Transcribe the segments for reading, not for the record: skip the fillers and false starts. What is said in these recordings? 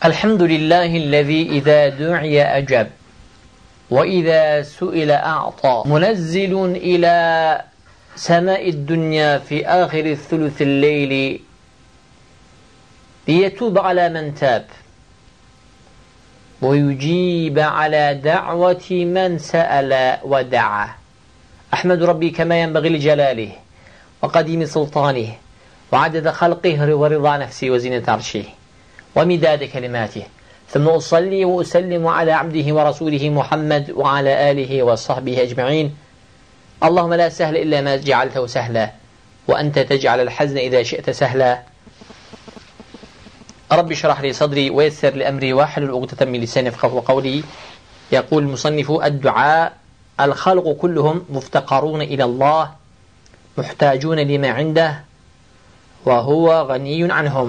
Elhamdülillahi'llezî izâ du'iye eceb ve izâ su'ile a'ta munezzilun ilâ semâ'id dünya fi âhiri thuluthil leyli liyetûbe alâ men tâb ve yücîbe alâ da'veti men se'ele ve da'a. Ahmedu Rabbi kemâ yenbeği li celâlih ve kadîmi sultânih ve adede halqih ve rıza nefsi ve zinnet arşih ve midâde kelimatih. ثم أصلي وأسلم على عبده ورسوله محمد وعلى آله وصحبه أجمعين. اللهم لا سهل إلا ما جعلته سهلا وأنت تجعل الحزن إذا شئت سهلا. رب اشرح لي صدري ويسر لأمري واحلل عقدة من لساني يفقهوا قولي. يقول المصنف: الدعاء الخلق كلهم مفتقرون إلى الله محتاجون لما عنده وهو غني عنهم.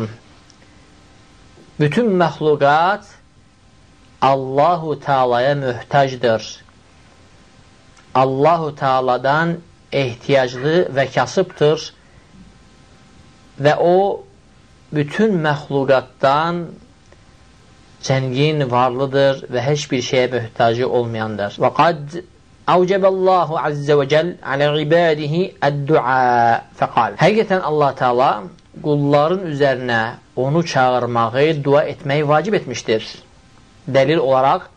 Bütün mahlukat Allahu Teala'ya mühtacdır. Allahu Teala'dan ihtiyaclı ve kasıptır. Ve o bütün mahlukattan zengin, varlıdır ve hiçbir şeye mühtacı olmayandır. Ve kad avceballahu azze ve cel ala ibadihi ad-du'a fekal. Hakikaten Allah Teala kulların üzerine onu çağırmayı, dua etmeyi vacip etmiştir. Delil olarak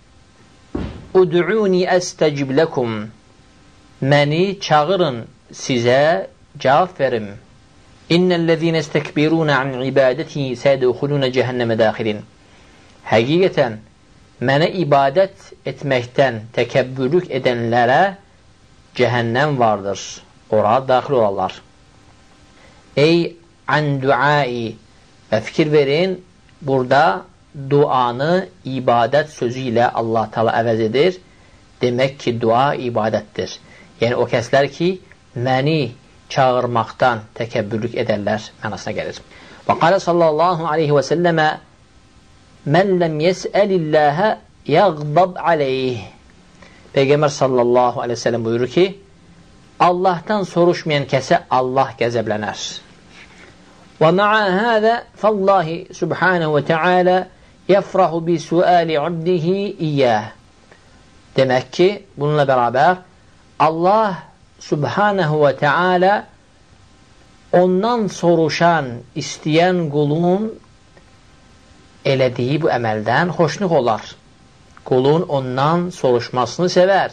Ud'uni estecib lekum. Məni çağırın, sizə cavab verim. İnnellezîne istekbirûne an ibadeti seyedhulûne cehenneme dâhilin. Həqiqətən mənə ibadət etməkdən təkəbbürlük edənlərə cəhənnəm vardır. Oraya daxil olarlar. Ey an duai. Və fikir verin, burada duanı ibadət sözü ilə Allah Teala əvəz edir. Demək ki, dua ibadətdir. Yəni, o kəslər ki, məni çağırmaqdan təkəbbürlük edərlər mənasına gəlir. Və qalə sallallahu aleyhi və səlləmə mən ləm yesəlilləhə yəqdab aleyh. Peyğəmbər sallallahu aleyhi və səlləm buyurur ki, Allahdan soruşmayan kəsə Allah qəzəblənər. ومع هذا فالله سبحانه وتعالى يفرح بسؤال عبده إياه. Demək ki, bununla beraber Allah Subhanahu ve Teala ondan soruşan, isteyen kulun elədiyi bu əməldən xoşluq olar. Kulun ondan soruşmasını sever.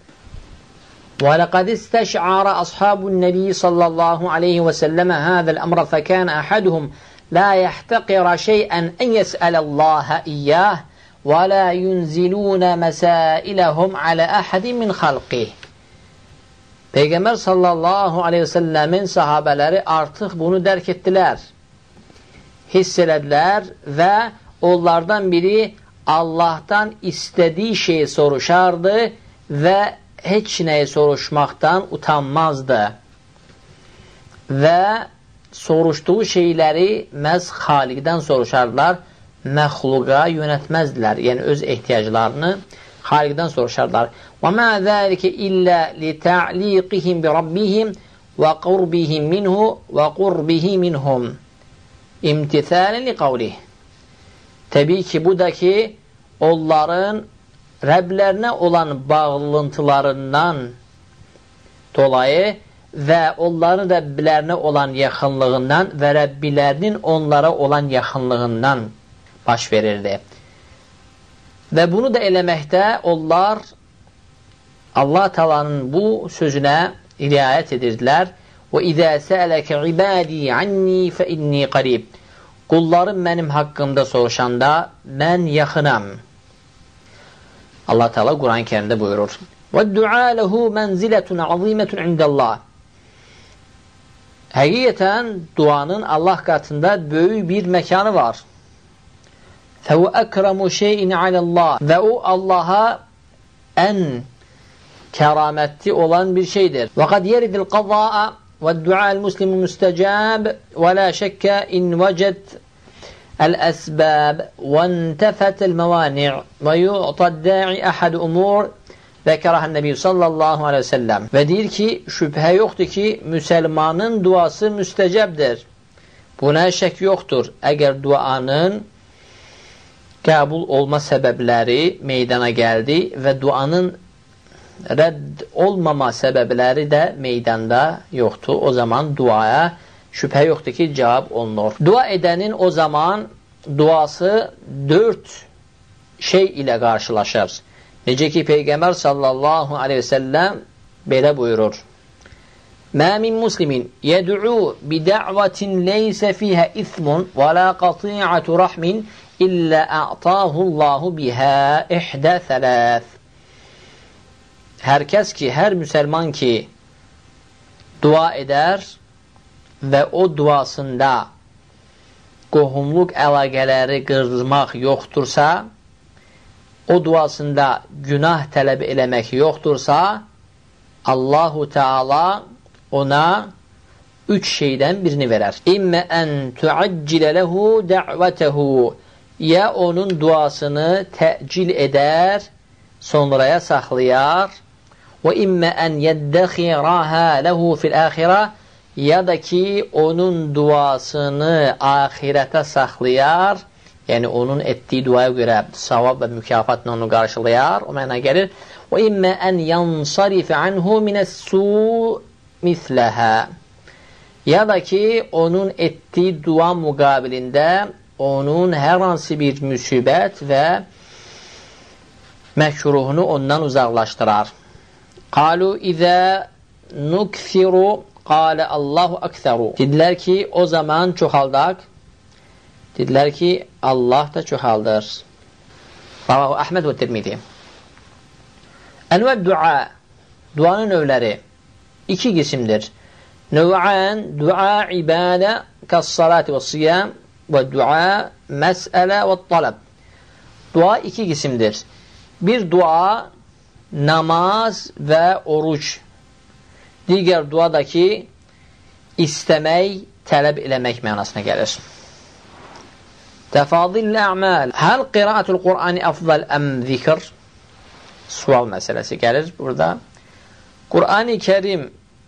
وَلَقَدْ اسْتَشْعَرَ أَصْحَابُ النَّبِيِّ صَلَّى اللَّهُ عَلَيْهِ وَسَلَّمَ هَذَا الْأَمْرَ فَكَانَ أَحَدُهُمْ لَا يَحْتَقِرَ شَيْئًا أَنْ يَسْأَلَ اللَّهَ إِيَّاهُ وَلَا يُنْزِلُونَ مَسَائِلَهُمْ عَلَى أَحَدٍ مِنْ خَلْقِهِ. Peygamber sallallahu aleyhi ve sellemin sahabeleri artık bunu dərk ettiler, hisselediler ve onlardan biri Allah'tan istediği şeyi soruşardı ve heç nəyi soruşmaqdan utanmazdı və soruşduğu şeyləri məhz Xaliqdən soruşardılar, məxluqa yönətməzdilər, yəni öz ehtiyaclarını Xaliqdən soruşardılar. وَمَا ذَٰلِكَ إِلَّا لِتَعْلِيقِهِمْ بِرَبِّهِمْ وَقُرْبِهِمْ مِنْهُ وَقُرْبِهِ مِنْهُمْ اِمْتِثَالًا لِقَوْلِهِ. Təbii ki, bu da ki, onların Rəblərinə olan bağlıntılarından dolayı və onların Rəbbilərinə olan yaxınlığından və Rəbbilərinin onlara olan yaxınlığından baş verirdi. Və bunu da eləməkdə onlar Allah Taala'nın bu sözünə riayət edirdilər. وَإِذَا سَأَلَكَ عِبَادِي عَنِّي فَإِنِّي قَرِيبٌ. Qullarım mənim haqqımda soruşanda mən yaxınam. Allah Teala Kur'an-ı Kerim'de buyurur. وَالدُّعَا لَهُ مَنْزِلَةٌ عَظِيمَةٌ عِنْدَ اللّٰهِ. Hakikaten duanın Allah katında büyük bir mekanı var. فَهُ أَكْرَمُ شَيْءٍ عَلَى اللّٰهِ. Ve o Allah'a en kerametli olan bir şeydir. وَقَدْ يَرِدِ الْقَضَاءَ وَالدُّعَاءَ الْمُسْلِمُ مُسْتَجَابِ وَلَا شَكَّ إِنْ وَجَدْ الأسباب وانتفت الموانع ويعطى الداعي أحد أمور ذكرها النبي sallallahu aleyhi ve sellem. Ve deyir ki, şüphe yoktur ki Müslümanın duası müstecabdır. Buna şek yoktur. Eğer duanın qəbul olma səbəbləri meydana gəldi və duanın rədd olmama səbəbləri də meydanda yoxdur. O zaman duaya şübhə yoxdur ki, cavab olunur. Dua edənin o zaman duası 4 şey ilə qarşılaşır. Necə ki, Peyğəmbər sallallahu aleyhi ve sellem belə buyurur. Mə min muslimin yəd'u bida'vatin leysə fiyhə ismun və la qati'atu rahmin illə a'tahullahu bihə ihdə thələth. Hər kəs ki, hər müsəlman ki dua edər və o duasında qohumluq əlaqələri qırmaq yoxdursa, o duasında günah tələb eləmək yoxdursa, Allahu Teala ona 3 şeydən birini verər. İmmə ən tuaccilə ləhu də'vətəhu, ya onun duasını təcil edər, sonraya saxlayar, və immə ən yəddəxirəhə ləhu fil-əxirə, ya da ki, onun duasını ahirətə saxlayar, yəni onun etdiyi duaya görə savab və mükafatla onu qarşılayar, o məna gəlir. Və immə ən yansarifə anhu minəs-su misləhə, ya da ki, onun etdiyi dua müqabilində onun hər hansı bir müsibət və məkruhunu ondan uzaqlaşdırar. Qalu izə nukthiru qalə Allahu əksəru. Dedilər ki, o zaman çoxaldaq. Dedilər ki, Allah da çoxaldır. Ravahu Əhməd və Tirmidi. Ənvə dua, duanın növləri 2 qisimdir. Növ'ən dua ibadə kəs-salati və siyam və dua məsələ və talab. Dua 2 qisimdir. Bir dua namaz və oruc. Digər dua da ki, istəmək, tələb eləmək mənasına gəlir. Təfadil ə'məl. Həl qiraatul Qur'ani əfzal əm zikr? Sual məsələsi gəlir burada. Qur'an-ı Kerim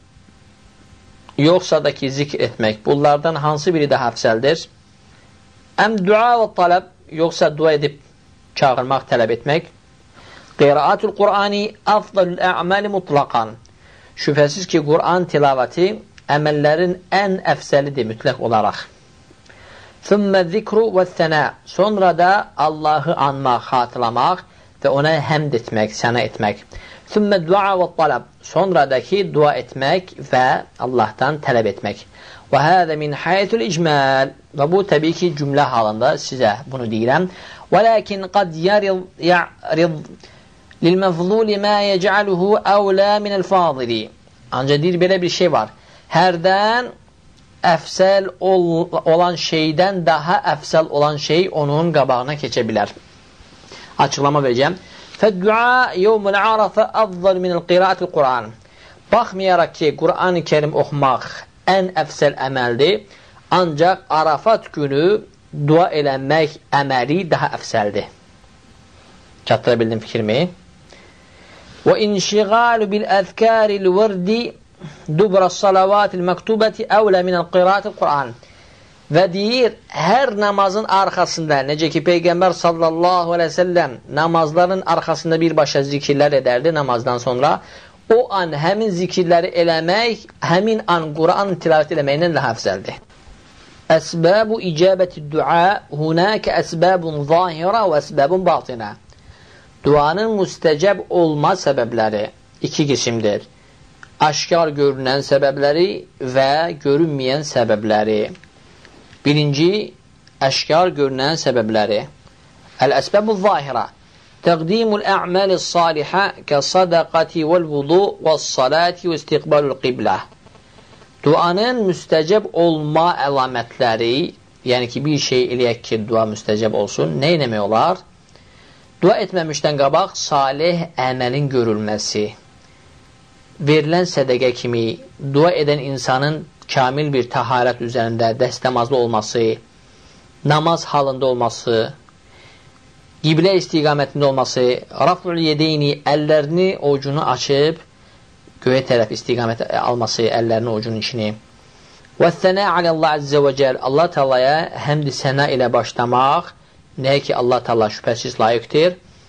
yoxsa da ki, zikr etmək. Bunlardan hansı biri daha əfsəldir? Əm dua və talab, yoxsa dua edib çağırmaq, tələb etmək. Qiraatul Qur'ani əfzalul ə'məli mutlaqan. Şübhəsiz ki, Qur'an tilavəti əməllərin ən əfsəlidir mütləq olaraq. Thumma zikru və sənə. Sonra da Allahı anmaq, xatırlamaq və ona həmd etmək, sənə etmək. Thumma dua və talab. Sonra da ki, dua etmək və Allahdan tələb etmək. Və hədə min hayətul icmal. Və bu təbii ki, cümlə halında sizə bunu deyirəm. Və lakin qad ya'rid lil-məfzuli mə yəcəluhu əvlə minəl-fadili. Ancaq deyir, belə bir şey var. Hərdən əfsəl olan şeydən daha əfsəl olan şey onun qabağına keçə bilər. Açıqlama verəcəm. Fəd-dua yevmul arafə əfzal minəl-qiraatil Qur'an. Baxmayaraq ki, Qur'an-ı Kerim oxumaq ən əfsəl əməldir, ancaq Arafat günü dua eləmək əməli daha əfsəldir. Çatdıra bildim fikrimi? Və inşiğalu bil-əzkəril vərdi dubras salavatil məktubəti əvlə minəl qiraatil Qur'an. Və deyir, hər namazın arxasında, necə ki, Peyğəmbər sallallahu aleyhi ve sellem namazların arxasında birbaşa zikirlər edərdi namazdan sonra, o an həmin zikirləri eləmək, həmin an Qur'an tilavət eləməklə daha əfsəldir. Əsbəbu icabəti dua, hunəkə əsbəbun zahirə və əsbəbun batinə. Duanın müstəcəb olma səbəbləri 2 qisimdir. Aşkar görünən səbəbləri və görünməyən səbəbləri. Birinci, əşkar görünən səbəbləri. Əl-əsbəbu zahirə. Təqdimul ə'məli salihə kəsadəqəti vəl-vudu vəs-salati və istiqbalul qiblə. Duanın müstəcəb olma əlamətləri, yəni ki, bir şey eləyək ki, dua müstəcəb olsun, nə eləmək olar? Dua etməmişdən qabaq salih əməlin görülməsi, verilən sədəqə kimi, dua edən insanın kamil bir təharət üzərində dəstəmazlı olması, namaz halında olması, qiblə istiqamətində olması, raf'ul yedeyni, əllərini, ovucunu açıb, göyə tərəf istiqamət alması, əllərini, ovucunun içini. Və sənə aləllah əzzə və cəl, Allah Teala'ya həmd-i sənə ilə başlamaq, Nəyə ki, Allah Teala şübhəsiz layiqdir.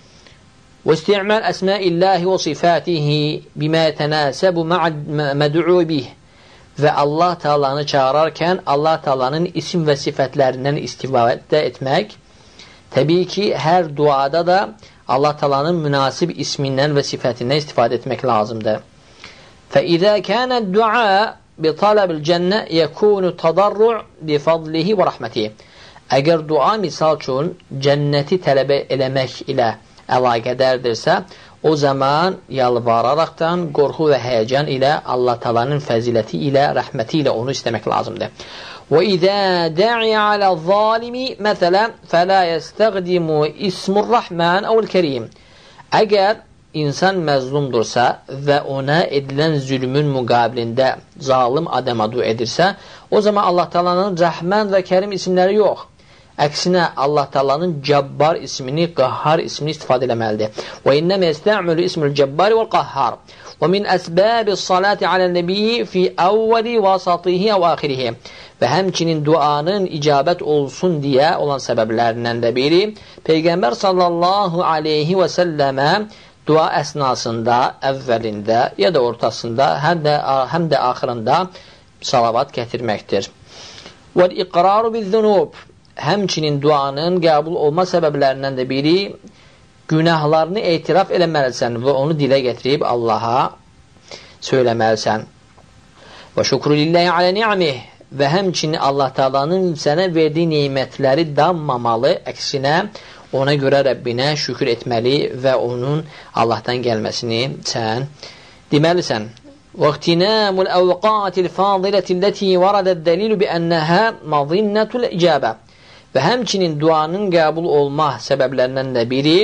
Və isti'mal əsmaillahi və sifatihi bimə yetənasəbu məd'u bih. Və Allah Teala'nı çağırarkən Allah Teala'nın isim və sifətlərindən istifadə etmək. Təbii ki, hər duada da Allah Teala'nın münasib ismindən və sifətindən istifadə etmək lazımdır. فَإِذَا كَانَ الدُّعَاء بِطَلَبِ الْجَنَّةِ يَكُونُ تَضَرُّعْ بِفَضْلِهِ وَرَحْمَتِهِ. Əgər dua misal üçün cənnəti tələb eləmək ilə əlaqədərdirsə, o zaman yalvararaqdan, qorxu və həyəcan ilə Allah Teala'nın fəziləti ilə, rəhməti ilə onu istəmək lazımdır. وَإِذَا دَعِيَ عَلَى الظَّالِمِ مَثَلًا فَلَا يَسْتَغْدِمُ اسْمُ الرَّحْمَنِ أَوْ الْكَرِيمِ. Əgər insan məzlumdursa və ona edilən zülmün müqabilində zalim adama dua edirsə, o zaman Allah Teala'nın Rəhmən və Kərim isimləri yox. Əksinə, Allah Teala'nın Cəbbar ismini, Qahhar ismini istifadə eləməlidir. وَإِنَّمَا يَسْتَعْمَلُ اسم الجبار والقهار ومن أسباب الصلاة على النبي في أول وسطه وآخره. Və həmçinin duanın icabət olsun deyə olan səbəblərindən də biri, Peyğəmbər sallallahu aleyhi və səlləmə dua əsnasında, əvvəlində ya da ortasında, həm də axırında salavat gətirməkdir. وَالْإِقْرَارُ بِالذُّنُوبِ. Həmçinin duanın qəbul olma səbəblərindən də biri, günahlarını etiraf eləməlisən və onu dilə gətirib Allaha söyləməlisən. وَشُكْرُ لِلَّهِ عَلَى نِعْمِهِ. Və həmçinin Allah Teala'nın sənə verdiyi neymətləri danmamalı, əksinə ona görə Rəbbinə şükür etməli və onun Allahdan gəlməsini sən deməlisən. وَاغْتِنَامُ الْأَوْقَاتِ الْفَاضِلَةِ الَّتِي وَرَدَ الدَّلِيلُ بِأَنَّهَا مَظِنَّةُ الْإِجَابَةِ. Və həmçinin duanın qəbul olma səbəblərindən də biri,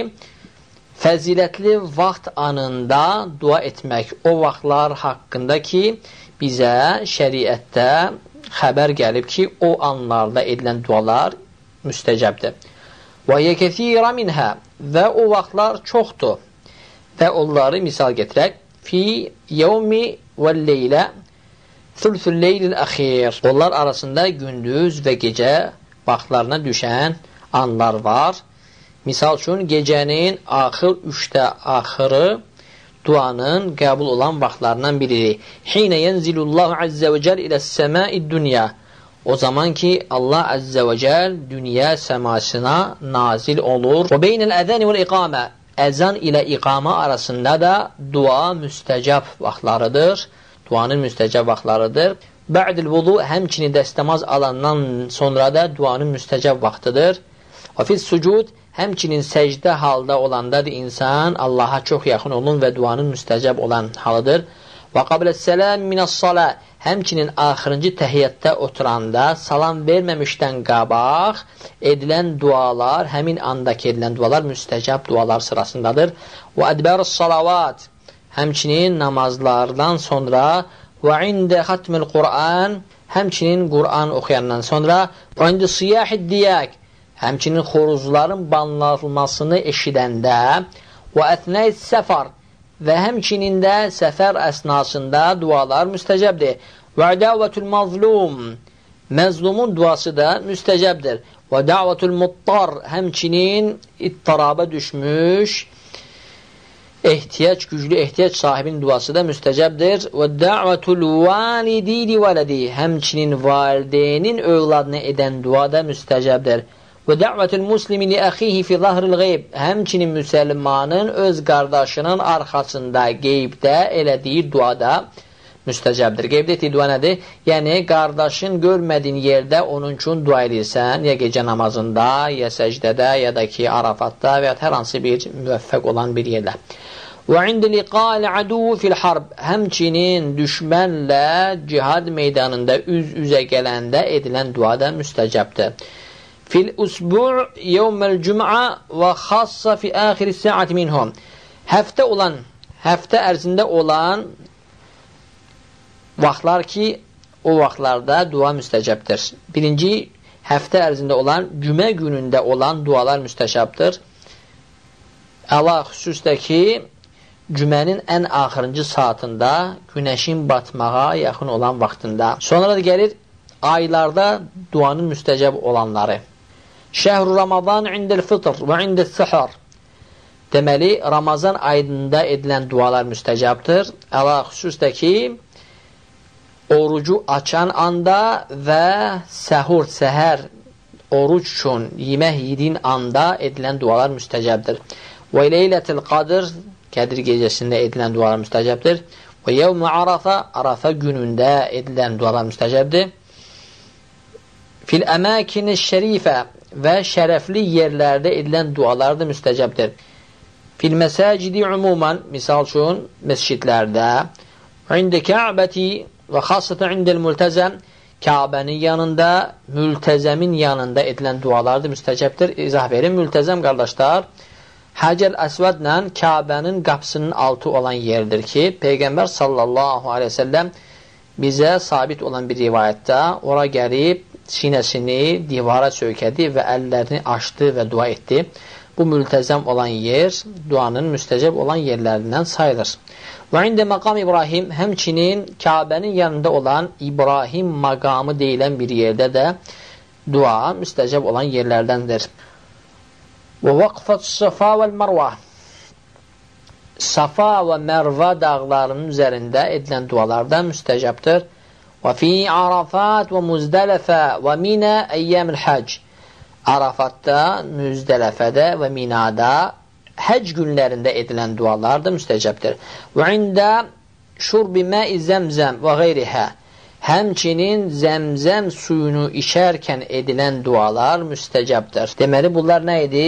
fəzilətli vaxt anında dua etmək. O vaxtlar haqqında ki, bizə şəriətdə xəbər gəlib ki, o anlarda edilən dualar müstəcəbdir. وَيَ كَثِيرًا مِنْهَا. Və o vaxtlar çoxdur. Və onları misal getirək. فِي يَوْمِ وَالْلَيْلَ ثُلْثُ اللَّيْلِ الْأَخِيرِ. Onlar arasında gündüz və gecə vaxtlarına düşən anlar var. Misal üçün, gecənin axır 3də axırı duanın qəbul olan vaxtlarından biridir. Hine yenzilullahu azze və cəl ilə səmai dünya. O zaman ki, Allah azze və cəl dünya səmasına nazil olur. Və beynəl əzəni və iqamə. Əzan ilə iqamə arasında da dua müstəcəb vaxtlarıdır. Duanın müstəcəb vaxtlarıdır. Bə'dil vudu, həmçinin dəstəmaz alandan sonra da duanın müstəcəb vaxtıdır. Və fil sucud, həmçinin səcdə halda olanda da insan Allaha çox yaxın olun və duanın müstəcəb olan halıdır. Və qabləs-səlam minəs-salə, həmçinin axırıncı təhiyyətdə oturanda salam verməmişdən qabaq edilən dualar, həmin andakı edilən dualar müstəcəb dualar sırasındadır. Və ədbərus-salavat, həmçinin namazlardan sonra və ində xatmil Qur'an, həmçinin Qur'an oxuyandan sonra və ində siyahid-diyək, həmçinin xoruzların banlanmasını eşidəndə və ətnəy səfər və həmçinin də səfər əsnasında dualar müstəcəbdir. Və dəvətül mazlum, məzlumun duası da müstəcəbdir. Və dəvətül muttar, həmçinin ittiraba düşmüş, güclü ehtiyac sahibinin duası da müstəcəbdir. Və dəvətül validi li vələdi, həmçinin valideynin övladına edən dua da müstəcəbdir. Və dəvətül muslimi li əxihi fi zahril qeyb, həmçinin müsəlmanın öz qardaşının arxasında qeybdə elədiyi dua da müstəcəbdir. Qeybdə etdiyi dua nədir? Yəni, qardaşın görmədiyin yerdə onun üçün dua edirsən, ya gecə namazında, ya səcdədə, ya da ki, Arafatda və ya hər hansı bir müvəffəq olan bir yerdə. Və indi liqal adu fil harb, həmçinin düşmənlə cihad meydanında üz-üzə gələndə edilən dua da müstəcəbdir. Fil usbu' yevməl cüm'a və xassa fi axiri saati minhum. Həftə ərzində olan vaxtlar ki, o vaxtlarda dua müstəcəbdir. Birinci, həftə ərzində olan, cümə günündə olan dualar müstəcəbdir. Əla xüsusdə ki, cümənin ən axırıncı saatında, günəşin batmağa yaxın olan vaxtında. Sonra da gəlir aylarda duanın müstəcəb olanları. Şəhru Ramazan indəl fitr və indəl səhər. Deməli, Ramazan ayında edilən dualar müstəcabdır. Əla xüsusda ki, orucu açan anda və səhur, səhər oruc üçün yemək yediyin anda edilən dualar müstəcabdır. Və Leylətil Qadr, Qədir gecəsində edilən dualar müstəcabdır. Və Yevm-i Arafa, Arafa günündə edilən dualar müstəcabdır. Fil əməkini şərifə və şərəfli yerlərdə edilən dualar da müstəcabdır. Fil məsəcidi umuman, misal üçün məscidlərdə, indi Kəbəti və xassətən indəl mültəzəm, Kəbənin yanında, mültəzəmin yanında edilən dualar da müstəcabdır. İzah verin, mültəzəm qardaşlar, Həcər Əsvədlə Kəbənin qapısının altı olan yerdir ki, Peyğəmbər sallallahu aleyhi ve sellem bizə sabit olan bir rivayətdə ora gəlib, sinəsini divara söykədi və əllərini açdı və dua etdi. Bu mültəzəm olan yer, duanın müstəcəb olan yerlərindən sayılır. Və ində məqam İbrahim, həmçinin Kəbənin yanında olan İbrahim məqamı deyilən bir yerdə də dua müstəcəb olan yerlərdəndir. Və vaqfət Safa və Mərva, Safa və Mərva dağlarının üzərində edilən dualardan müstəcəbdir. Və fi Arafat və Muzdələfə və Minə əyyəmil həc, Arafatda, Müzdələfədə və Minada həc günlərində edilən dualar da müstəcəbdir. Və ində şurbi mə'i zəmzəm və qeyrihə, həmçinin zəmzəm suyunu içərkən edilən dualar müstəcəbdir. Deməli, bunlar nə idi?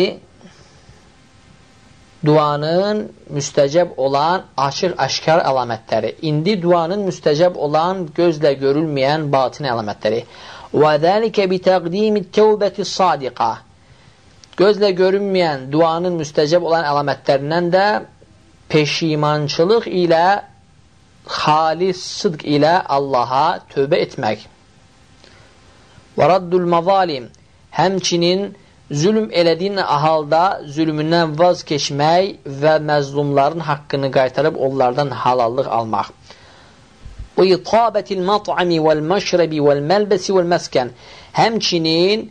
Duanın müstəcəb olan açıq-aşkar əlamətləri. İndi duanın müstəcəb olan gözlə görülməyən batin əlamətləri. Və zəlikə bitəqdimi təvbəti sadiqa. Gözlə görünməyən duanın müstəcəb olan əlamətlərindən də peşimançılıq ilə, xalis sıdq ilə Allaha tövbə etmək. Və raddul məzalim, həmçinin zülm elədiyin halda zülmündən vaz keçmək və məzlumların haqqını qaytarıb onlardan halallıq almaq. Və itabətil mat'ami vəl-məşrəbi vəl-məlbəsi vəl-məskən, həmçinin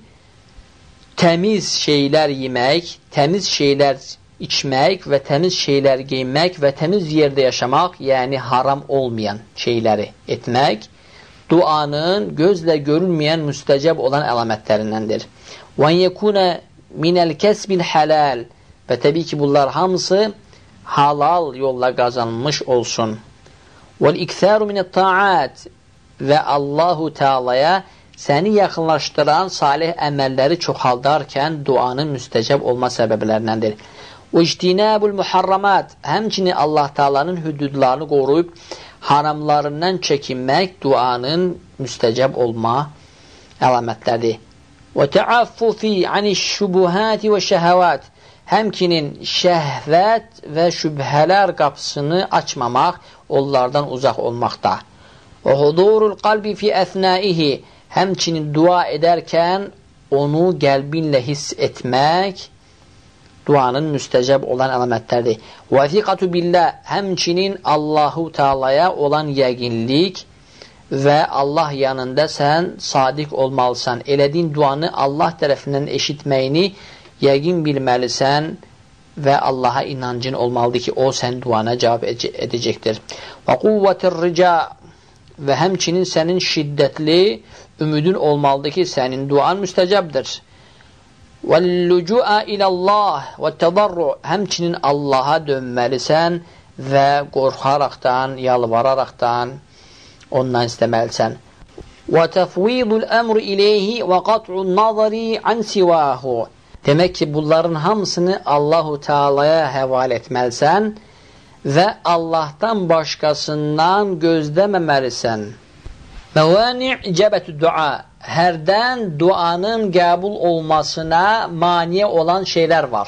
təmiz şeylər yemək, təmiz şeylər içmək və təmiz şeylər geymək və təmiz yerdə yaşamaq, yəni haram olmayan şeyləri etmək, duanın gözlə görülməyən müstəcəb olan əlamətlərindəndir. Və yekuna minəl kəsbil halal, və təbii ki, bunlar hamısı halal yolla qazanılmış olsun. Vəl-iktharu minət ta'at, və Allahu Teala'ya səni yaxınlaşdıran salih əməlləri çoxaldarkən duanın müstəcəb olma səbəblərindəndir. İctinabul muharramat, həmçinin Allah Teala'nın hüdudlarını qoruyub haramlarından çəkinmək duanın müstəcəb olma əlamətləridir. Və təaffufi anişşubuhati və şəhəvat, həmçinin şəhvət və şübhələr qapısını açmamaq, onlardan uzaq olmaqda. Və hudurul qalbi fi əsnaihi, həmçinin dua edərkən onu qəlbinlə hiss etmək duanın müstəcəb olan əlamətlərdir. Və thiqatu billah, həmçinin Allahu Teala'ya olan yəqinlik və Allah yanında sən sadiq olmalısan. Elədiyin duanı Allah tərəfindən eşitməyini yəqin bilməlisən və Allaha inancın olmalıdır ki, o sən duana cavab edəcəkdir. Və quvvətir rica, və həmçinin sənin şiddətli ümidin olmalıdır ki, sənin duan müstəcəbdir. وَاللُّجُوءَ إِلَى اللّٰهِ وَالتَّضَرُّ, həmçinin Allaha dönməlisən və qorxaraqdan, yalvararaqdan ondan istəməlisən. وَتَفْوِيضُ الْأَمْرِ إِلَيْهِ وَقَطْعُ النَّظَرِ عَنْ سِوَاهُ, demək ki, bunların hamısını Allahu Teala'ya həval etməlisən və Allahdan başqasından gözləməməlisən. Məvani' icabətü dua, hərdən duanın qəbul olmasına maniyə olan şeylər var.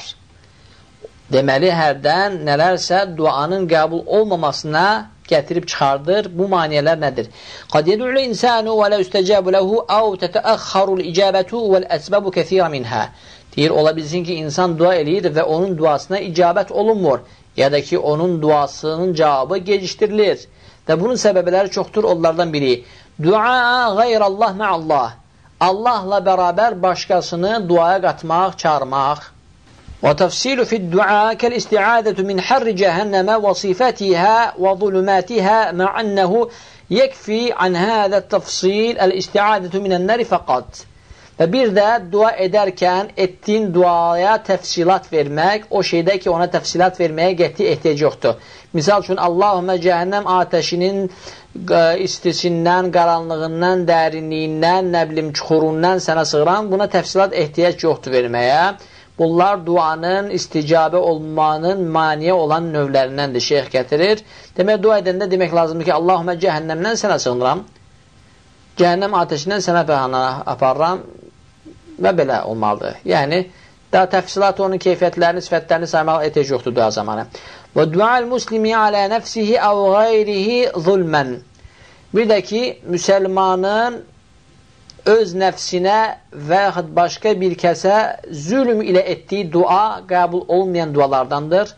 Deməli, hərdən nələrsə duanın qəbul olmamasına gətirib çıxardır. Bu maniyələr nədir? Qad yed'u'l insanu və la yustəcabu lehu aw tetəəxxarul icabətu vəl əsbabu kəsira minha. Deyir, ola bilsin ki, insan dua eləyir və onun duasına icabət olunmur, ya da ki, onun duasının cavabı gecişdirilir. Və bunun səbəbləri çoxdur, onlardan biri. Dua qayrallah ma'allah, Allahla bərabər başqasını duaya qatmaq, çağırmaq. وتفصيل في الدعاء كالاستعاذة من حر جهنم وصفتها وظلماتها مع أنه يكفي عن هذا التفصيل الاستعاذة من النار فقط. Və bir də dua edərkən etdiyin duaya təfsilat vermək, o şeydə ki, ona təfsilat verməyə qəti ehtiyac yoxdur. Misal üçün, Allahümmə cəhənnəm atəşinin istisindən, qaranlığından, dərinliyindən, nəblim çuxurundan sənə sığıran, buna təfsilat ehtiyac yoxdur verməyə. Bunlar duanın isticabə olmanın maniyə olan növlərindəndir, şeyx gətirir. Demək, dua edəndə demək lazımdır ki, Allahümmə cəhənnəmdən sənə sığınıram, cəhənnəm atəşindən sənə pəhana aparıram və belə olmalıdır. Yəni, daha təfsilat onun keyfiyyətlərini, sifətlərini saymaq ehtiyac yoxdur dua zamanı. Və dual muslimi alə nəfsihi əv qeyrihi zulmən. Bir də ki, müsəlmanın öz nəfsinə və yaxud başqa bir kəsə zülm ilə etdiyi dua qəbul olmayan dualardandır.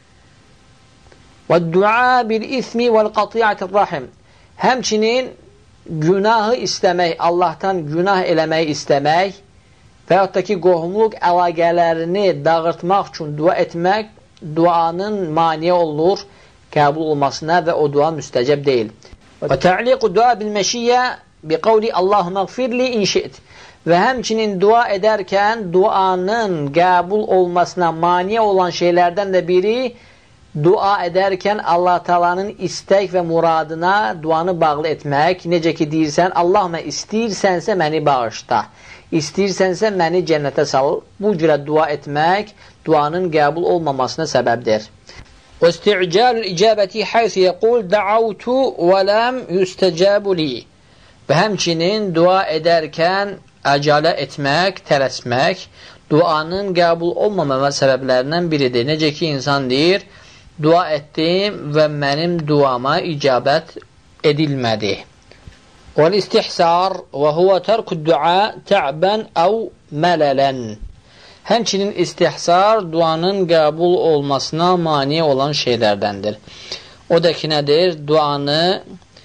Və dua bil ismi vəl qati'atir rahim. Həmçinin günahı istəmək, Allahdan günah eləməyi istəmək və yaxud da ki, qohumluq əlaqələrini dağıtmaq üçün dua etmək duanın maniyə olunur qəbul olmasına və o dua müstəcəb deyil. Və tə'liqu dua bil məşiyyə bi qavli Allahümə qfirli inşi't. Və həmçinin dua edərkən duanın qəbul olmasına maniyə olan şeylərdən də biri dua edərkən Allah Taala'nın istək və muradına duanı bağlı etmək. Necə ki deyirsən, Allahümə istəyirsənsə məni bağışla, istəyirsənsə məni cənnətə sal. Bu cürə dua etmək duanın qəbul olmamasına səbəbdir. وَاسْتِعْجَالُ الْإِجَابَةِ حَيْثِ يَقُولُ دَعَوْتُ وَلَمْ يُسْتَجَابُ لِي. Və həmçinin dua edərkən əcalə etmək, tələsmək duanın qəbul olmamama səbəblərindən biridir. Necə ki, insan deyir, dua etdim və mənim duama icabət edilmədi. وَالْإِسْتِحْسَارُ وَهُوَ تَرْكُ الدُّعَاء تَعْبًا أَوْ مَلَلًا. Həmçinin istihsar duanın qəbul olmasına mani olan şeylərdəndir. O da ki, nədir? Duanı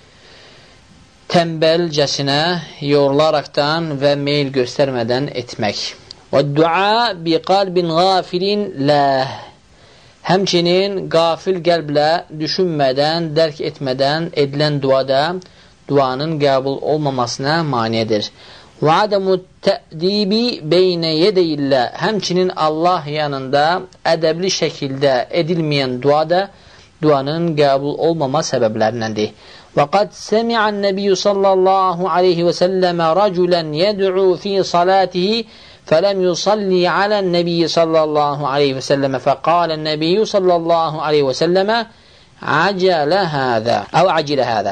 tənbəlcəsinə yorularaqdan və meyl göstərmədən etmək. وَالدُّعَا بِقَلْبٍ غَافِلٍ لَهِ. Həmçinin qafil qəlblə düşünmədən, dərk etmədən edilən duada duanın qəbul olmamasına manidir. وَعَدَمُ التَّأْدِيبِ بَيْنَ يَدَيِ اللّٰهِ. Həmçinin Allah yanında ədəbli şəkildə edilməyən duada duanın qəbul olmama səbəblərindəndir. وَقَدْ سَمِعَ النَّبِيُّ صَلَّى اللّٰهُ عَلَيْهِ وَسَلَّمَ رَجُلًا يَدْعُو فِي صَلَاتِهِ فَلَمْ يُصَلِّي عَلَى النَّبِيِّ صَلَّى اللّٰهُ عَلَيْهِ وَسَلَّمَ فَقَالَ النَّبِيُّ صَلَّى اللّٰهُ عَلَيْهِ وَسَلَّمَ عَجَلَ هَذَا.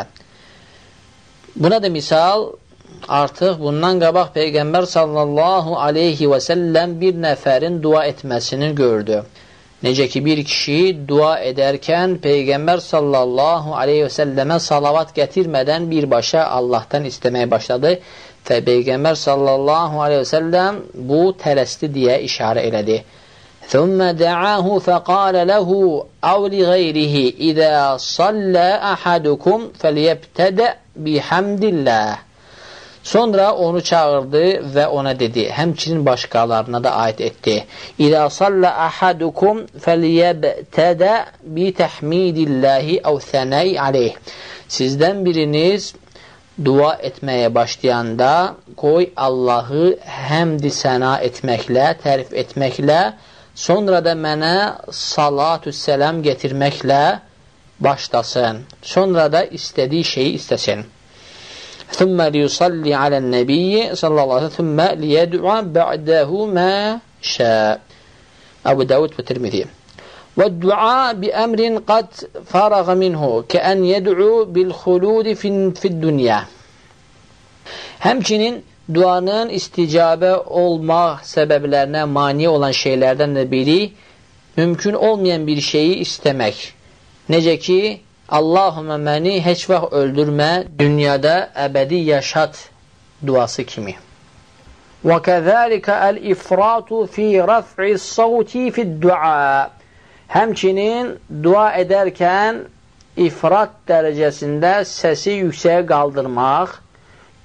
Buna da misal, artıq bundan qabaq Peyğəmbər sallallahu aleyhi və səlləm bir nəfərin dua etməsini gördü. Necə ki, bir kişi dua edərkən Peyğəmbər sallallahu aleyhi və səlləmə salavat gətirmədən birbaşa Allahdan istəməyə başladı və Peyğəmbər sallallahu aleyhi və səlləm bu tələsdi deyə işarə elədi. ثُمَّ دَعَاهُ فَقَالَ لَهُ أَوْ لِغَيْرِهِ إِذَا صَلَّى أَحَدُكُمْ فَلْيَبْتَدَأْ بِحَمْدِ اللّٰهِ. Sonra onu çağırdı və ona dedi, həmçinin başqalarına da aid etdi. İzə sallə əhadukum fəliyəbtədə bi təhmidillahi əv sənəy aleyh. Sizdən biriniz dua etməyə başlayanda qoy Allahı həmd-i səna etməklə, tərif etməklə, sonra da mənə salatü səlam gətirməklə başlasın. Sonra da istədiyi şeyi istəsin. ثم ليصلي على النبي صلى الله عليه وسلم ثم ليدعو بعده ما شاء. أبو داود والترمذي. والدعاء بأمر قد فرغ منه كأن يدعو بالخلود في الدنيا. Həmçinin duanın isticabə olmaq səbəblərinə mani olan şeylərdən də biri mümkün olmayan bir şeyi istəmək. Necə ki, Allahümə məni heç vaxt öldürmə, dünyada əbədi yaşat duası kimi. وَكَذَلِكَ الْإِفْرَاطُ فِي رَفْعِ الصَّوْتِ فِي الدُّعَاءِ. Həmçinin dua edərkən ifrat dərəcəsində səsi yüksəyə qaldırmaq,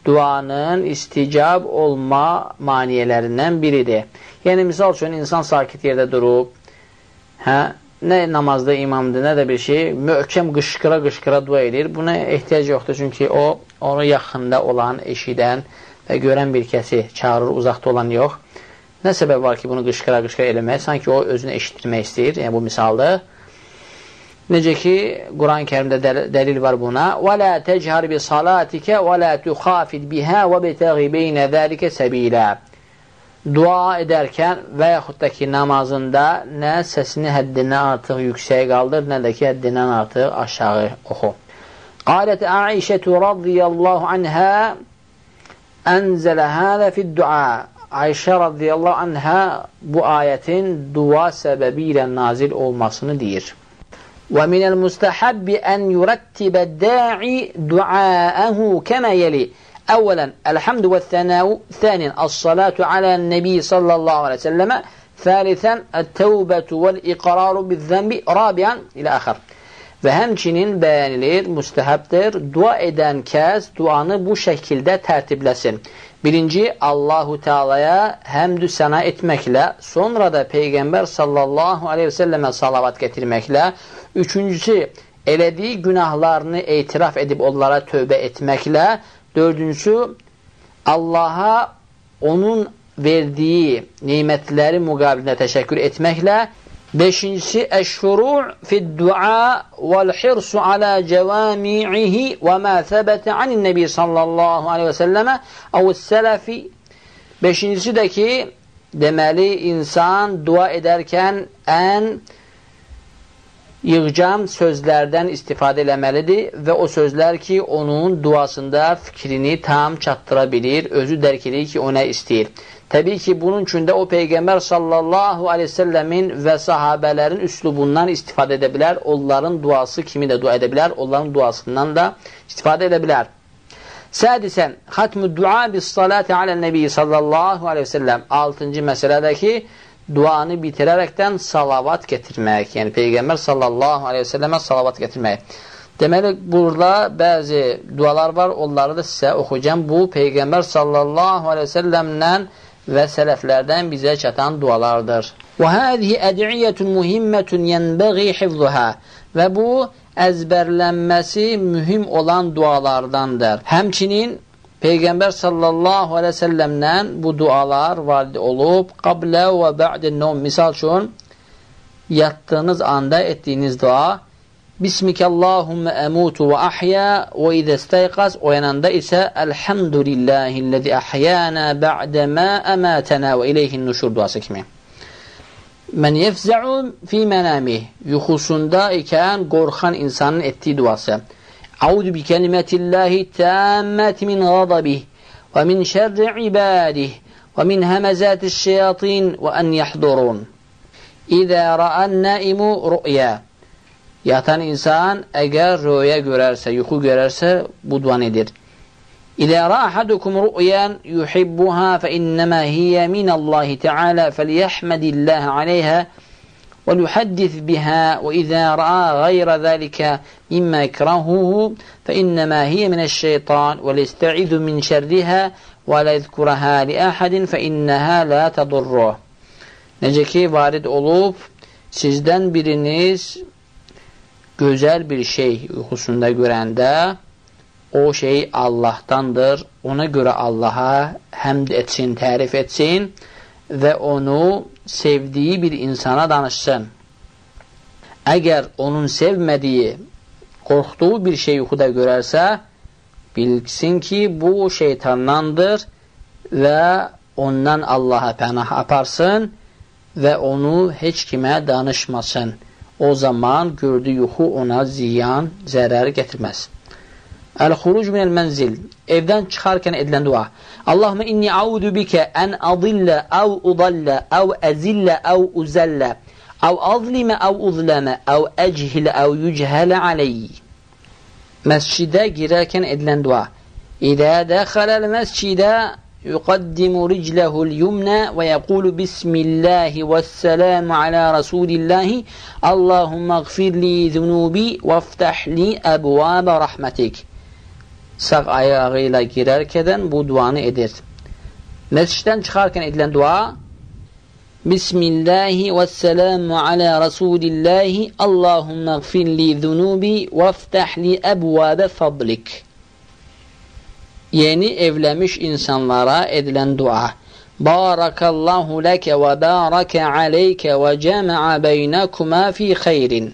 duanın isticab olma maniyələrindən biridir. Yəni, misal üçün, insan sakit yerdə durub, nə namazda imamdır, nə də bir şey, möhkəm qışqıra dua edir. Buna ehtiyac yoxdur, çünki o, onu yaxında olan, eşidən və görən bir kəsi çağırır, uzaqda olan yox. Nə səbəb var ki, bunu qışqıra eləmək? Sanki o özünü eşitdirmək istəyir, yəni bu misaldır. Necə ki, Quran-ı Kərimdə dəlil var buna. وَلَا تَجْهَرْ بِصَلَاتِكَ وَلَا تُخَافِدْ بِهَا وَبِتَغِ بَيْنَ ذَلِكَ سَبِيلًا. Dua edərkən və yaxud da ki, namazında nə səsini həddindən artıq yüksək qaldır, nə də ki, həddindən artıq aşağı oxu. Qalət Aişətü radiyallahu anhə ənzələ hələ fid-dua. Ayşə radiyallahu anhə bu ayətin dua səbəbi ilə nazil olmasını deyir. وَمِنَ الْمُسْتَحَبِّ أَنْ يُرَتِّبَ الدَّاعِي دُعَاءَهُ كَمَا يَلِي. أولا الحمد والثناء. ثانيا الصلاة على النبي صلى الله عليه وسلم. ثالثا التوبة والإقرار بالذنب. رابعا إلى آخر. Və həmçinin bəyənilir, müstəhəbdir, dua edən kəs duanı bu şəkildə tərtibləsin. Birinci, Allahu Teala'ya həmdü səna etməklə, sonra da Peyğəmbər sallallahu aleyhi və səlləmə salavat getirməklə, üçüncüsü, elədiyi günahlarını etiraf edib onlara tövbə etməklə, dördüncüsü, Allaha onun verdiyi nimətləri müqabilində təşəkkür etməklə, beşincisi, əş-şuru' fid-dua vəl-hirsu alə cəvami'ihi və mə thəbətə anin-nəbi sallallahu aleyhi və səlləmə əvs-sələfi. Beşincisi də ki, deməli, insan dua edərkən ən yığcam sözlərdən istifadə eləməlidir və o sözlər ki, onun duasında fikrini tam çatdıra bilir, özü dərk edir ki, o nə istəyir. Təbii ki, bunun üçün də o Peyğəmbər sallallahu aleyhi ve sellemin və sahabələrin üslubundan istifadə edə bilər, onların duası kimi də dua edə bilər, onların duasından da istifadə edə bilər. Sədisən, xatmü dua bis salati aləl-nəbi sallallahu aleyhi ve sellem. 6-cı məsələdəki duanı bitirərəkdən salavat getirmək, yəni Peyğəmbər sallallahu aleyhi ve sellemə salavat getirmək. Deməli, burada bəzi dualar var, onları da sizə oxuyacağım. Bu, Peyğəmbər sallallahu aleyhi ve sellemlə və sələflərdən bizə çatan dualardır. Və həzihi əd'iyyətun muhimmətun yənbəği hifzuhə. Və bu, əzbərlənməsi mühüm olan dualardandır. Həmçinin Peyğəmbər sallallahu aleyhi ve sellemlə bu dualar varid olub, qablə və bə'dən növm. Misal üçün, yatdığınız anda etdiyiniz dua, Bismikallahumma əmutu və ahya və izə istəyqaz. O yanında isə Elhamdülillahilləzi ahyana ba'də mə əmətənə və iləyhin nuşur duası kimi. Mən yefzə'u fi mənamih. Yuxusunda ikən qorxan insanın etdiyi duası. Audu bi kəlimətillahi təmməti min qadabih və min şərri ibadih və min həməzətis şeyatin və ən yahdurun. İzə rəən naimu rü'yə. Yatan insan əgər röya görərsə, yuxu görərsə, bu duan edir. İlə rəhadukum rü'yan yuhibbuha fə innəmə hiyyə minəllahi teala fəliyəhmədilləh aleyhə və lühəddith bihə və izə rəə qayrə zəlikə mimmə ikrahuhu fə innəmə hiyyə minəşşeytan və listə'idu min şərrihə və ləzkurəhə li əhədin fə innəhə lə tədurruh. Necə ki, varid olub, sizdən biriniz gözəl bir şey yuxusunda görəndə o şey Allahdandır. Ona görə Allaha həmd etsin, tərif etsin və onu sevdiyi bir insana danışsın. Əgər onun sevmədiyi, qorxduğu bir şey yuxuda görərsə, bilsin ki, bu şeytandandır və ondan Allaha pənah aparsın və onu heç kimə danışmasın. O zaman gördüyü yuxu ona ziyan, zərər gətirməz. Əl-xuruc minəl-mənzil. Evdən çıxarkən edilən dua. Allahümə inni audu bikə ən adillə, əv udallə, əv əzillə, əv uzəllə, əv azlimə, əv uzləmə, əv əchilə, əv yüchələ aleyhi. Məscidə girərkən edilən dua. İdə dəxələl məscidə يقدم رجله اليمنى ويقول بسم الله والسلام على رسول الله اللهم اغفر لي ذنوبي وافتح لي أبواب رحمتك. sağ ayağıyla girərkən bu duanı edir. Məsciddən çıxarkən edilən dua Bismillahi və selamu alə Rasulillahi Allahümme gfirli zunubi və ftəhli əbvəbə fadlik. Yeni evləmiş insanlara edilən dua Barakallahu ləkə və barakə aleykə və cəməə beynəkuma fi xeyrin.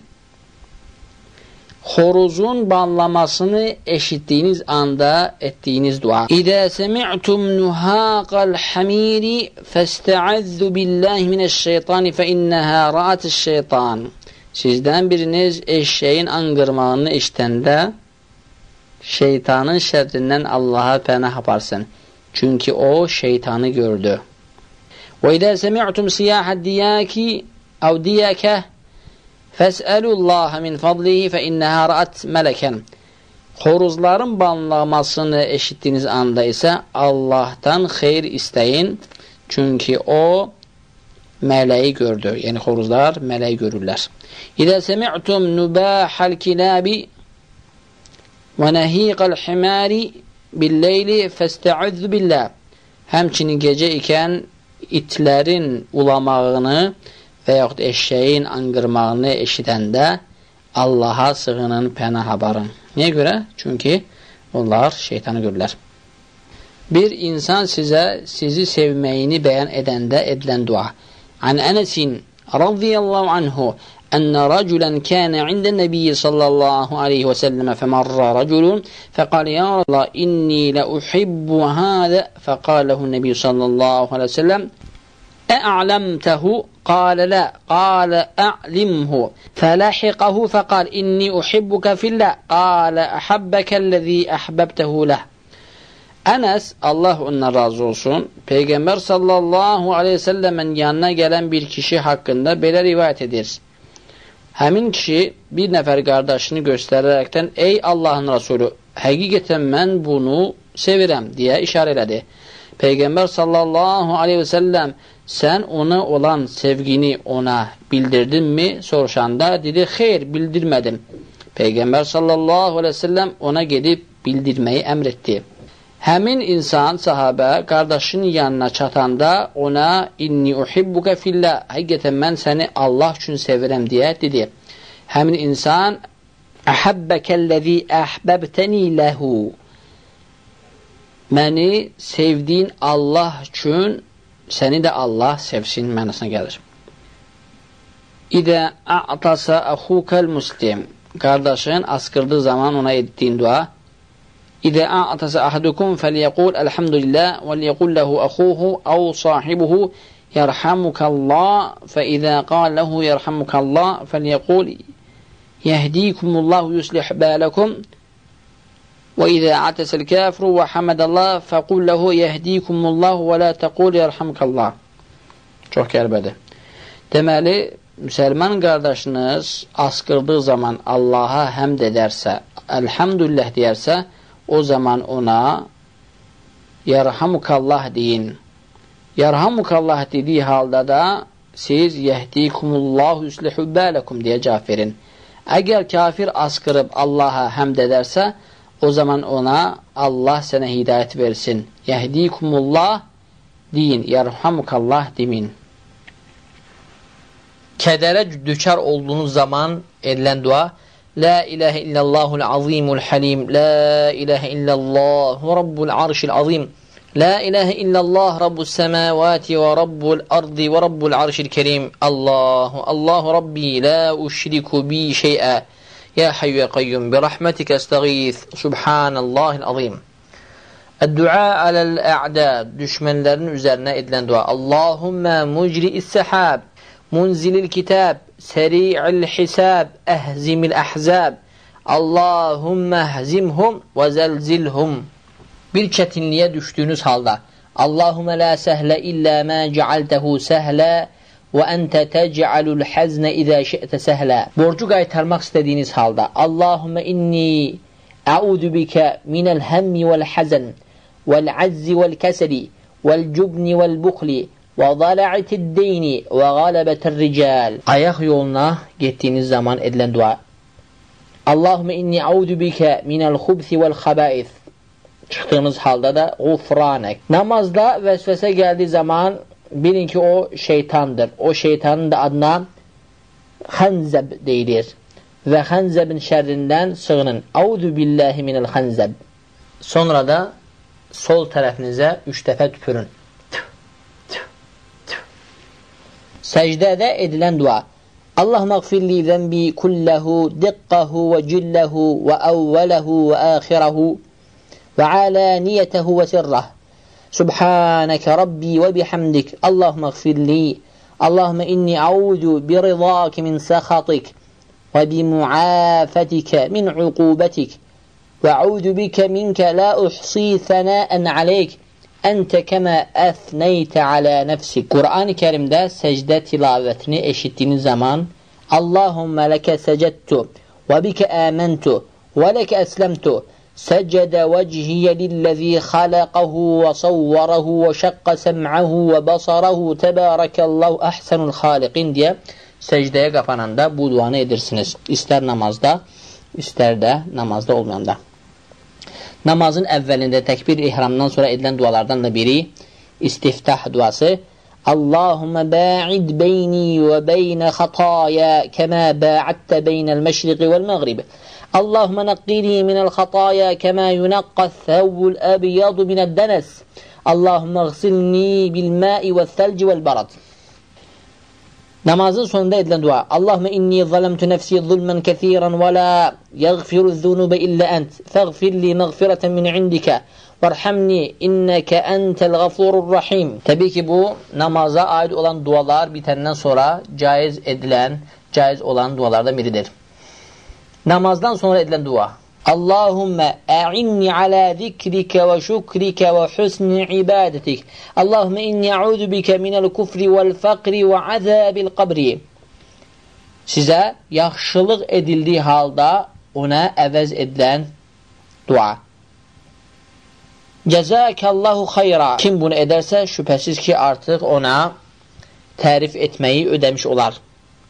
Xoruzun banlamasını eşitdiyiniz anda etdiyiniz dua. İdə semi'tum nuhaqal hamiri festa'azzu billahi mineşşeytani fe innəha ra'atiş-şeytan. Sizdən biriniz eşeğin anqırmağını eşitəndə şeytanın şərrindən Allaha pənah aparsın. Çünki o şeytanı gördü. Və idə semi'tum siyahad diyaki əv diyəkə Fəsəlullaha min fadlihi fə innəhə rəət mələkən. Xoruzların banlamasını eşitdiyiniz anda isə Allahdan xeyr istəyin. Çünki o mələyi gördü. Yəni xoruzlar mələyi görürlər. İdə semi'tum nubahal kilabi və nəhiqal himari billeyli fəstə'udzu billah. Həmçinin gecə ikən itlərin ulamağını və yaxud eşeğin anqırmağını eşidəndə Allaha sığının, pənah aparın. Niyə görə? Çünki onlar şeytanı görürlər. Bir insan sizi sevməyini bəyan edəndə edilən dua. An Ənəsin radiyallahu anhu أن رجلا كان عند النبي صلى الله عليه وسلم فمر رجل فقال يا الله إني لأحب هذا فقال له النبي صلى الله عليه وسلم أعلمته قال لا قال أعلمه فلحقه فقال إني أحبك في الله قال أحبك الذي أحببته له. Ənəs, Allah ondan razı olsun, Peyğəmbər sallallahu aleyhi ve sellemin yanına gələn bir kişi haqqında belə rivayət edir. Həmin kişi bir nəfər qardaşını göstərərəkdən ey Allahın Rasulü, həqiqətən mən bunu sevirəm deyə işarə elədi. Peyğəmbər sallallahu aleyhi ve sellem sən ona olan sevgini ona bildirdinmi? Soruşanda dedi, xeyr, bildirmədim. Peyğəmbər sallallahu aleyhi ve sellem ona gedib bildirməyi əmr etdi. Həmin insan, sahabə, qardaşının yanına çatanda ona inni uhibbuka fillah, həqiqətən mən səni Allah üçün sevirəm deyə dedi. Həmin insan əhabbəkəlləzi əhbəbtəni ləhu, məni sevdiyin Allah üçün səni də Allah sevsin mənasına gəlir. İdə a'tasa əxukəl muslim, qardaşın asqırdığı zaman ona etdiyin dua İdə a'tasa ahadukum fəliyəqul elhamdülillah və liyəqul ləhu əxuhu əv sahibuhu yərhamukallah fə idə qal ləhu yərhamukallah fəliyəqul yəhdikumullahu yuslih bələkum və idə a'tasəl kəfru və hamədəllah fəqul ləhu yəhdikumullahu və lə təqul yərhamukallah. Çox qərbədir. Deməli, müsəlman qardaşınız asqırdığı zaman Allaha həmd edərsə, elhamdülillah deyərsə, o zaman ona yarhamukallah deyin. Yarhamukallah dediği halda da siz yehdikumullahu yuslihu balakum diye cevap verin. Eğer kafir asqırıb Allah'a həmd ederse o zaman ona Allah sana hidayet versin. Yehdikumullah deyin. Yarhamukallah demin. Kədərə düçar olduğunuz zaman edilən dua La ilahe illallahul azimul halim. La ilahe illallahu rabbul arşil azim. La ilahe illallah rabbus semavati ve rabbul ardi ve rabbul arşil kerim. Allahu rabbi la uşriku bi şey'a. Ya hayyu ya kayyum bi rahmetike estağith. Subhanallahil azim. Dua alel a'da, düşmenlerin üzerine edilen dua. Allahümme mucri'is sehab, munzilil kitab, seri'il hisab, ehzimil ahzab. Allahümme ehzimhum ve zelzilhum. Bir çetinliğe düştüğünüz halda Allahümme la sehle illa ma cealtehu sehle ve ente tec'alul hazne izâ şe'te sehle. Borcu qaytarmaq istediğiniz halda Allahümme inni a'udu bike minel hemmi vel hazen vel azzi vel keseli vel cubni vel bukhli ve zala'itid deyni ve galabetir rical. Ayak yoluna gittiğiniz zaman edilen dua. Allahümme inni a'udu bike minel hubsi vel khabâith Çıxdığınız halda dağufranek. Namazda vəsvəsə gəldiyi zaman bilin ki, o şeytandır. O şeytanın da adına xənzəb deyilir. Və xənzəbin şərrindən sığının. Auzu billahi minəl xənzəb. Sonra da sol tərəfinizə 3 dəfə tüpürün. Səcdədə edilən dua. Allahumma gfirli zənbi kulləhu, diqqəhu və cilləhu və əvvələhu və əxirəhu və alaniyyətəhu və sirrəh. Subhanəkə Rabbi və bihamdik. Allahumma gfirli. Allahumma inni əudu biridaki min səxatik və bimuafatikə min uqubətik və əudu bikə minkə la uhsi thənəən aleyk əntə kəmə əfnəytə alə nəfsik. Qur'an-ı Kərimdə səcdə tilavətini eşitdiyiniz zaman Allahumma ləkə səcədtu və bikə əməntu və ləkə əsləmtu səcədə vəchiyyə lilləzi xaləqəhu və savvərəhu və şəqqə səm'əhu və basarəhu təbərəkəllahu əhsənul xaliqin deyə səcdəyə qapananda bu duanı edirsiniz. İstər namazda, istər də namazda olmayanda. Namazın əvvəlində təkbir ihramdan sonra edilən dualardan da biri istiftah duası. Allahumma ba'id beyni və beynə xataya kəmə ba'adtə beynəl məşriqi vəl məğrib. Allahumma naqqini minəl xataya kəmə yunaqqəl thəvvul əbiyyadu minəd dənəs. Allahummağsilni bilməi və thəlci vəl barad. Namazın sonunda edilən dua. Allahumma inni zalamtu nefsi zulmen kəsiran və la yəğfiru zunubə illə ənt. Fəğfirli məğfirətən min indikə. Vərhamni innəkə əntəlğafurur rahim. Təbii ki, bu namaza aid olan dualar bitəndən sonra caiz olan dualardan biridir. Namazdan sonra edilən dua. Allahümme a'inni ala zikrike ve şükrike ve husni ibadetik. Allahümme inni a'udhu bike minel kufri vel faqri ve azabil qabri. Sizə yaxşılıq edildiyi halda ona əvəz edilən dua. Cəzəkallahu xayra. Kim bunu edərsə şübhəsiz ki, artıq ona tərif etməyi ödəmiş olar.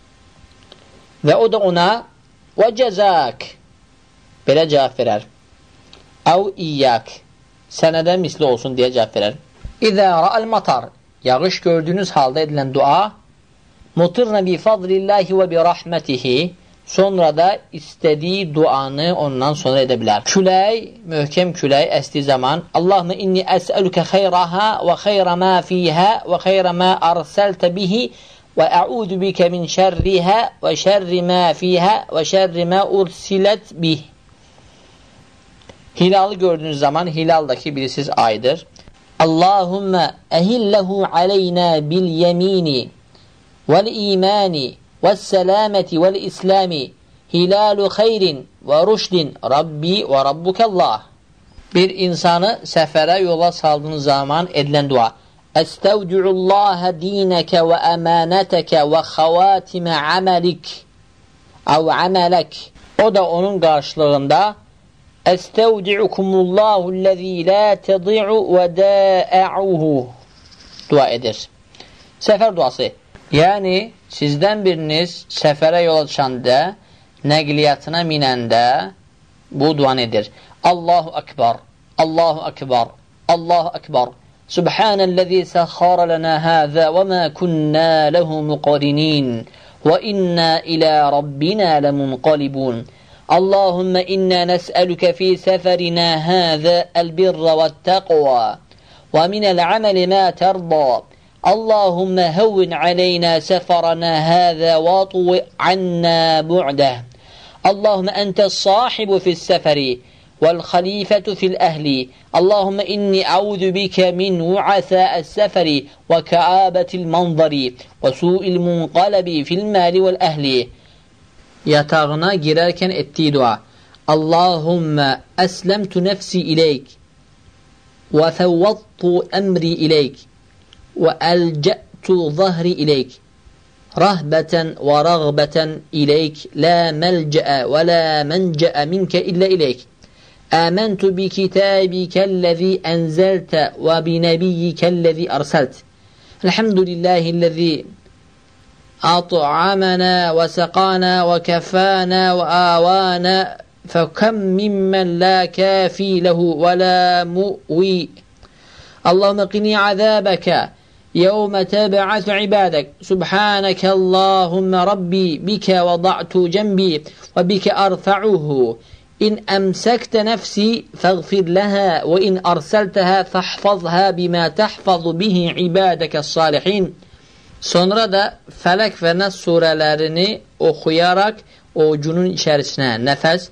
Və o da ona və cəzək belə cavab verər. Əv iyyək, sənədə misli olsun deyə cavab verər. İzə ra'al matar, yağış gördüyünüz halda edilən dua, mutirnə bi fadlillahi və bi rahmətihi, sonra da istədiyi duanı ondan sonra edə bilər. Külək, möhkəm külək əsdiyi zaman, Allahümə inni əsəlükə xeyraha və xeyra mə fiyhə və xeyra mə arsəltə bihi və əudu bikə min şərrihə və şərri mə fiyhə və şərri mə ursilət bih. Hilalı gördüğünüz zaman hilaldaki birisiz aydır. Allahümme ehillehu aleyna bil yemini vel imani vel selameti vel islami hilalu hayrin ve rüşdin Rabbi ve Rabbukallah. Bir insanı sefere yola saldığınız zaman edilen dua. Estevdu'ullaha dineke ve emaneteke ve havatime amelik ev amelek. O da onun karşılığında Estevdi'ukumullahüllezî la tedi'u ve dâ'a'uhu dua edir. Səfər duası. Yəni, sizdən biriniz səfərə yola düşəndə, nəqliyyatına minəndə bu duanı edir. Allahu Akbar, Allahu Akbar, Allahu Akbar. Subhanəllezî səxxara lənə həzə və mə kunnə lehu muqarinin və innə ilə rabbinə lemunqalibun. Allahümme inna nes'eluke fi seferina hâzâ el-birra ve't-taqwa ve minel ameli ma terda. Allahümme hevvin aleyna seferana hâzâ ve atwi anna bu'dah. Allahümme entes sahibu fi's-seferi vel halifetu fil-ehli. Allahümme inni a'udhu bike min vu'asâ'es-seferi ve ka'abetil manzari ve su'il munqalabi fil-mali vel-ehli. Yatağına girərkən etdiyi dua. Allahümme əsləmtu nəfsi iləyk və fəvvadtu əmri iləyk və əlcə'tu zahri iləyk rahbətən və rəğbətən iləyk la məlcəə və la məncəə minkə illə iləyk əməntu bi kitabikəlləzi ənzəltə və bi nəbiyyikəlləzi ərsəlt elhamdülillahilləzi أطعمنا وسقانا وكفانا وآوانا فكم ممن لا كافي له ولا مؤوي اللهم قني عذابك يوم تبعث عبادك سبحانك اللهم ربي بك وضعت جنبي وبك أرفعه إن أمسكت نفسي فاغفر لها وإن أرسلتها فاحفظها بما تحفظ به عبادك الصالحين. Sonra da Fələk və Nas surələrini oxuyaraq ovucunun içərisinə nəfəs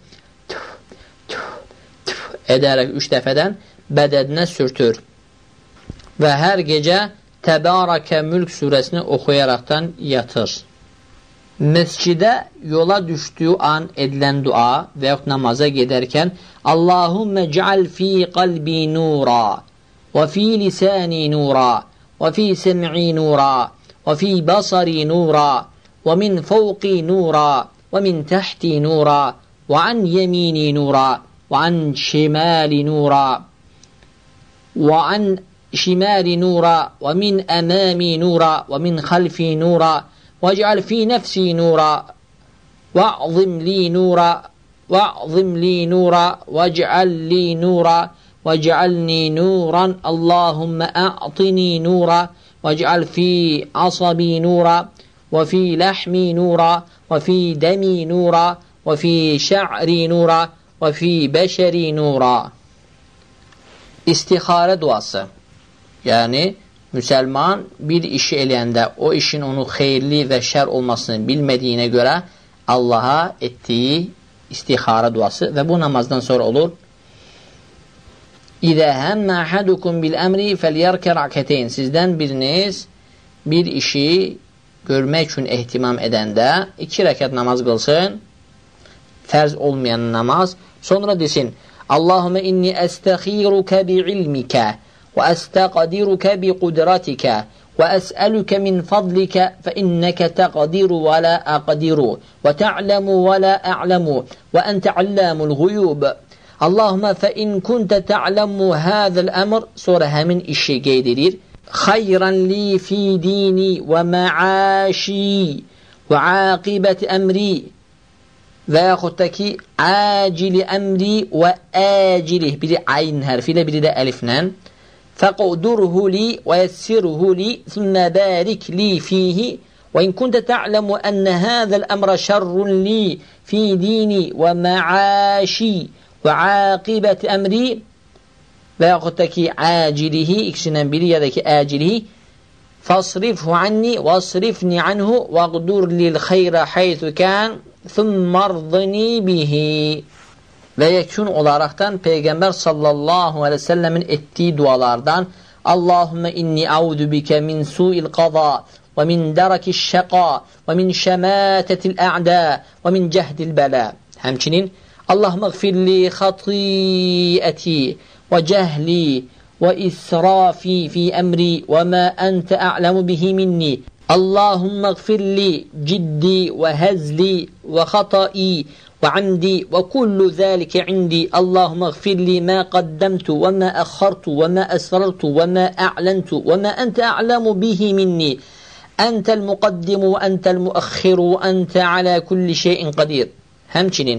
edərək 3 dəfədən bədəninə sürtür və hər gecə Təbarəkə Mülk surəsini oxuyaraqdan yatır. Məscidə yola düşdüyü an edilən dua və yaxud namaza gedərkən Allahümmə cəal fi qalbi nura və fi lisani nura və fi səm'i nura və fi basari nura və min fawqi nura və min təhti nura və an yemini nura və an şimali nura və an şimali nura və min əmami nura və min xalfi nura واجعل في نفسي نورا واعظم لي نورا واعظم لي نورا واجعل لي نورا واجعلني نورا اللهم أعطني نورا واجعل في عصبي نورا وفي لحمي نورا وفي دمي نورا وفي شعري نورا وفي بشري نورا. İstihare duası. Yani Müsəlman bir işi eləyəndə o işin onu xeyirli və şər olmasını bilmədiyinə görə Allaha etdiyi istixara duası və bu namazdan sonra olur. İzə həmmə əhədukum bil əmri fəliyərkə rəkətəyn. Sizdən biriniz bir işi görmək üçün ehtimam edəndə 2 rəkət namaz qılsın, fərz olmayan namaz, sonra desin Allahümə inni əstəxirukə bi ilmikə وأستقدرك بقدرتك وأسألك من فضلك فإنك تقدر ولا أقدر وتعلم ولا أعلم وأنت علام الغيوب اللهم فإن كنت تعلم هذا الأمر سورة من إشي قيدرير خيرا لي في ديني ومعاشي وعاقبة أمري ويأخذتك عاجل أمري وآجله بلي عين هرفيلة بلي دا ألفنان فَقُدُرْهُ لِي وَيَسِّرْهُ لِي ثُمَّ بَارِكْ لِي فِيهِ وَإِنْ كُنْتَ تَعْلَمُ أَنَّ هَذَا الْأَمْرَ شَرٌّ لِي فِي دِينِي وَمَعَاشِي وَعَاقِبَةِ أَمْرِي وَيَقُتَّكِ عَاجِلِهِ ikisinden biri ya da ki acilihi فَاصْرِفْهُ عَنِّي وَاصْرِفْنِي عَنْهُ وَاقْدُرْ لِلْخَيْرَ حَيْثُ كَانْ ثُمَّ ارْضِنِي بِهِ. Və yekun olaraqdan Peyğəmbər sallallahu aleyhi ve sellemin etdiyi dualardan Allahümme inni audu bike min su'il qada ve min darakiş şəqa ve min şəmətətil ə'də və min cəhdil bələ. Həmçinin Allahümme gfirli xatiyyəti və cəhli və israfi fi əmri və mə əntə a'lamu bihi minni. Allahümme gfirli ciddi və həzli və xatai وعمدي وكل ذلك عندي اللهم اغفر لي ما قدمت وما أخرت وما أسررت وما أعلنت وما أنت أعلم به مني أنت المقدم وأنت المؤخر وأنت على كل شيء قدير. Həmçinin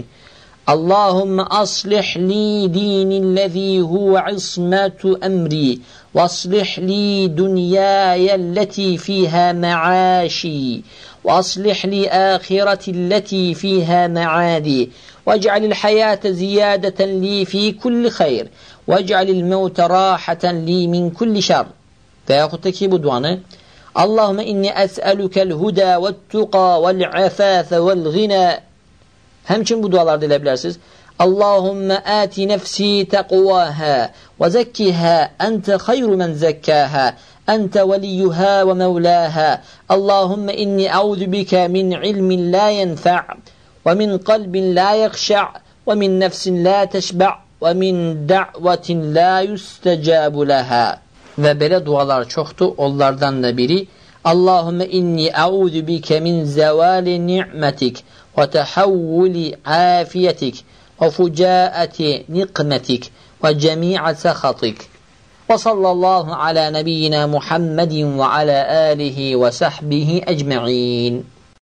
اللهم أصلح لي ديني الذي هو عصمة أمري واصلح لي دنياي التي فيها معاشي وأصلح لي آخرتي التي فيها معادي واجعل الحياة زيادة لي في كل خير واجعل الموت راحة لي من كل شر. Və yaxud da ki bu duanı Allahümme inni əsəlukel huda və tuqa vəl əfəfə vəl ğinə. Həmçin bu dualarda elə bilərsiniz. Allahümme ati nəfsi təqvahə və zəkkihə əntə xayru mən zəkkəhə أنت وليها ومولاها اللهم إني أعوذ بك من علم لا ينفع ومن قلب لا يخشع ومن نفس لا تشبع ومن دعوة لا يستجاب لها. Və belə dualar çoxdur. Onlardan da biri Allahümme inni a'udhu bike min zevali ni'metik ve tehavvuli afiyetik ve fucaati nikmetik ve cemi'a sehatik. وصلى الله على نبينا محمد وعلى آله وصحبه أجمعين.